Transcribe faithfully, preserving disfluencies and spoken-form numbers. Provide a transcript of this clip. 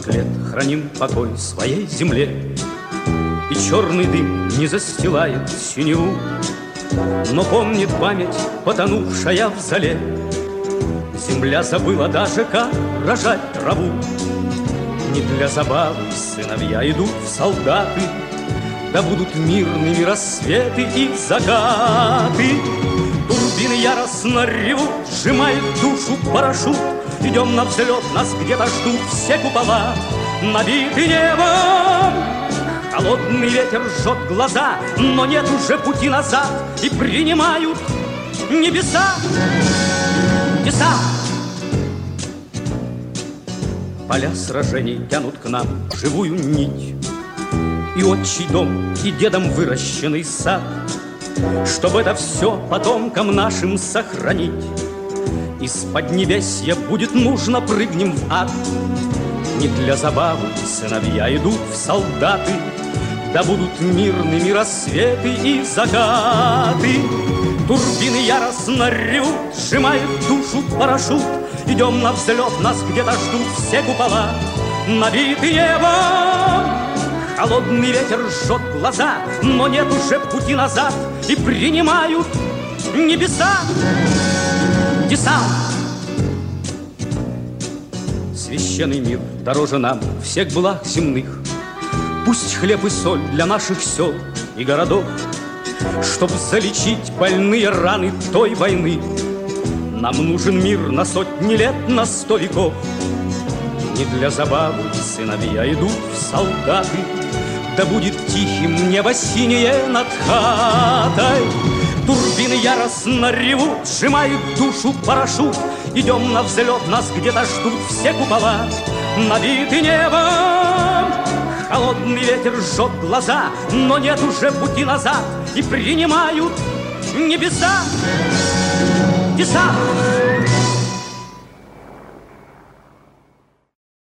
лет храним покой своей земле, и черный дым не застилает синеву, но помнит память, потонувшая в зале. Земля забыла даже, как рожать траву. Не для забавы сыновья идут в солдаты, да будут мирными рассветы и закаты. Турбины яростно ревут, сжимает душу парашют. Идем на взлет, нас где-то ждут все купола, набиты небом. Холодный ветер жжет глаза, но нет уже пути назад, и принимают небеса. Небеса. Поля сражений тянут к нам живую нить, и отчий дом, и дедом выращенный сад, чтобы это все потомкам нашим сохранить. Из поднебесья будет нужно, прыгнем в ад. Не для забавы сыновья идут в солдаты, да будут мирными рассветы и закаты. Турбины яростно ревут, сжимает душу парашют. Идем на взлет, нас где-то ждут все купола, набиты небом. Холодный ветер жжет глаза, но нет уже пути назад, и принимают небеса. Небеса. Священный мир дороже нам всех благ земных. Пусть хлеб и соль для наших сел и городов, чтоб залечить больные раны той войны. Нам нужен мир на сотни лет, на сто веков. Не для забавы сыновья идут в солдаты, да будет тихим небо синее над хатой. Турбины яростно ревут, сжимают душу парашют. Идем на взлет, нас где-то ждут все купола, набиты небом. Холодный ветер жжет глаза, но нет уже пути назад, и принимают небеса. Небеса.